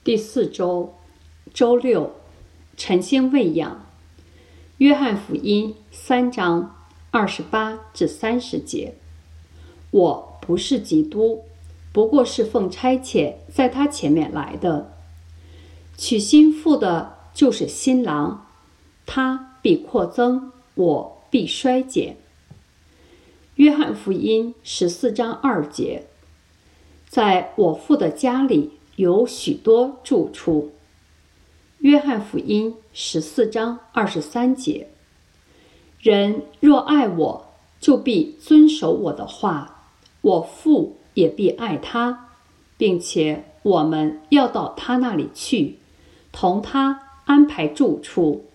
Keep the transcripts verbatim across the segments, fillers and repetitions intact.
第四周，周六，晨星喂养。约翰福音三章二十八至三十节。我不是基督，不过是奉差遣在他前面来的。娶新妇的就是新郎，他必扩增，我必衰减。约翰福音十四章二节。在我父的家里有许多住处。约翰福音十四章二十三节。人若爱我，就必遵守我的话，我父也必爱他，并且我们要到他那里去，同他安排住处。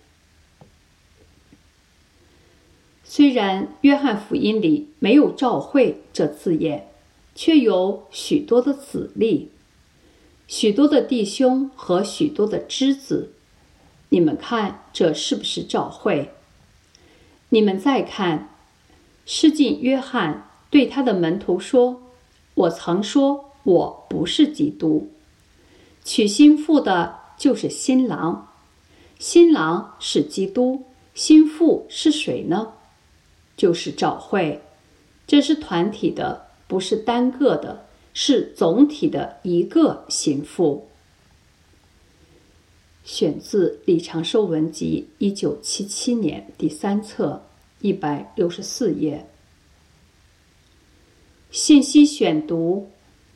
虽然约翰福音里没有召会这字眼，却有许多的子粒，许多的弟兄和许多的枝子。你们看这是不是召会？你们再看，施浸约翰对他的门徒说，我曾说我不是基督。娶新妇的就是新郎，新郎是基督，新妇是谁呢？就是召会。这是团体的，不是单个的，是总体的一个新妇。选自李长寿文集一九七七年第三册一百六十四页。信息选读。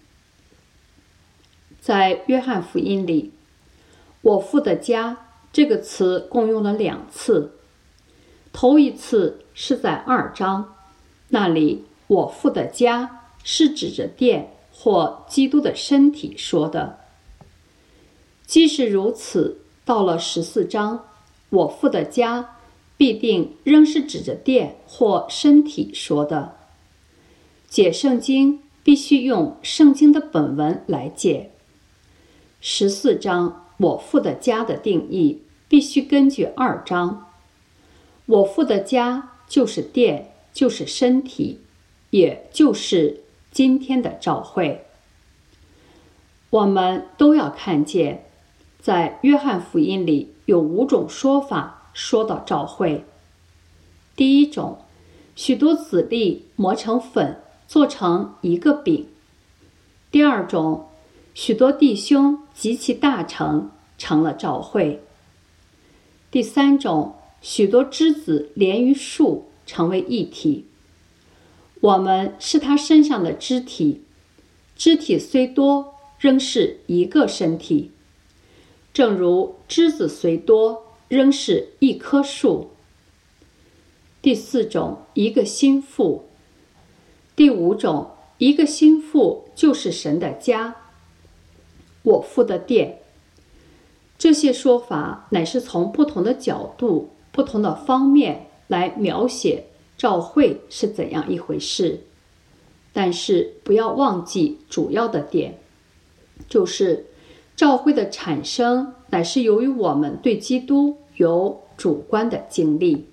在约翰福音里，我父的家这个词共用了两次。头一次是在二章，那里我父的家是指着殿或基督的身体说的。即使如此，到了十四章，我父的家必定仍是指着殿或身体说的。解圣经必须用圣经的本文来解。十四章我父的家的定义必须根据二章。我父的家就是殿，就是身体，也就是今天的召会。我们都要看见，在约翰福音里有五种说法说到召会。第一种，许多子粒磨成粉，做成一个饼。第二种，许多弟兄集其大成，成了召会。第三种，许多枝子连于树，成为一体。我们是他身上的肢体，肢体虽多，仍是一个身体。正如枝子虽多，仍是一棵树。第四种，一个新妇。第五种，一个新妇就是神的家，我父的殿。这些说法乃是从不同的角度、不同的方面来描写召会是怎样一回事。但是不要忘记主要的点，就是召会的产生乃是由于我们对基督有主观的经历。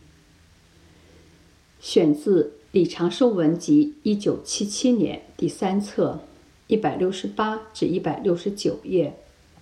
选自李长寿文集一九七七年第三册一百六十八至一百六十九页。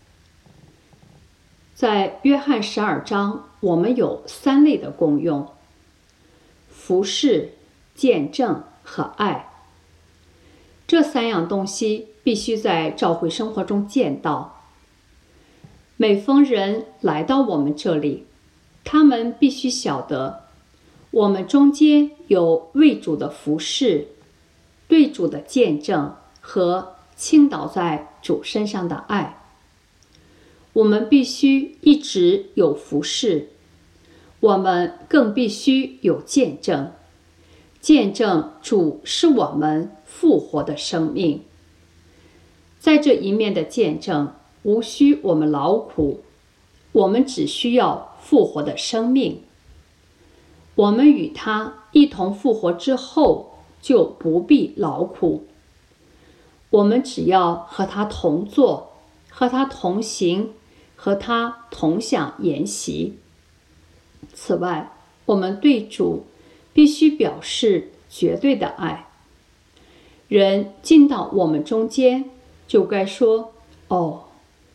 在约翰十二章，我们有三类的功用：服事、见证和爱。这三样东西必须在召会生活中见到。每逢人来到我们这里，他们必须晓得，我们中间有为主的服事、对主的见证和倾倒在主身上的爱。我们必须一直有服事，我们更必须有见证。见证主是我们复活的生命。在这一面的见证，无需我们劳苦，我们只需要复活的生命。我们与他一同复活之后，就不必劳苦。我们只要和他同坐，和他同行，和他同享筵席。此外，我们对主必须表示绝对的爱。人进到我们中间，就该说：哦，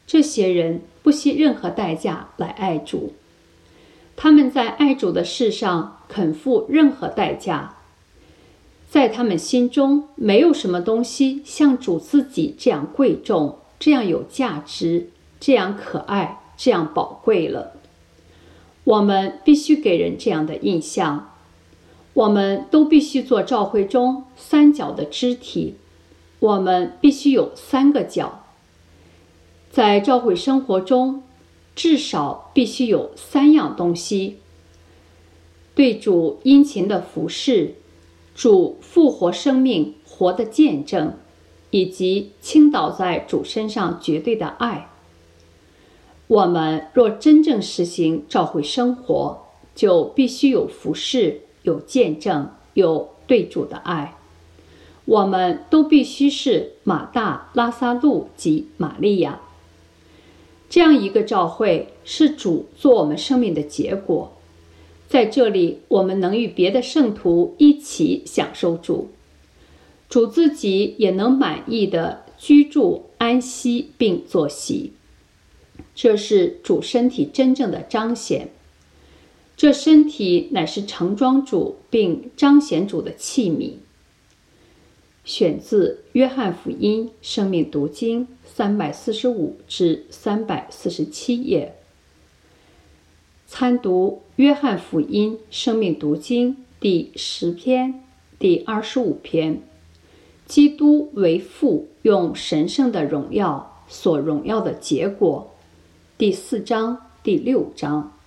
这些人不惜任何代价来爱主，他们在爱主的事上肯付任何代价。在他们心中，没有什么东西像主自己这样贵重，这样有价值，这样可爱，这样宝贵了。我们必须给人这样的印象。我们都必须做教会中三角的肢体，我们必须有三个角。在教会生活中，至少必须有三样东西：对主殷勤的服侍，主复活生命活的见证，以及倾倒在主身上绝对的爱。我们若真正实行教会生活，就必须有服侍，有见证，有对主的爱。我们都必须是马大、拉撒路及玛利亚。这样一个教会是主做我们生命的结果。在这里，我们能与别的圣徒一起享受主，主自己也能满意的居住、安息并作息。这是主身体真正的彰显。这身体乃是盛装主并彰显主的器皿。选自约翰福音生命读经三百四十五至三百四十七页。参读约翰福音生命读经第十篇、第二十五篇。基督为父用神圣的荣耀所荣耀的结果，第四章、第六章。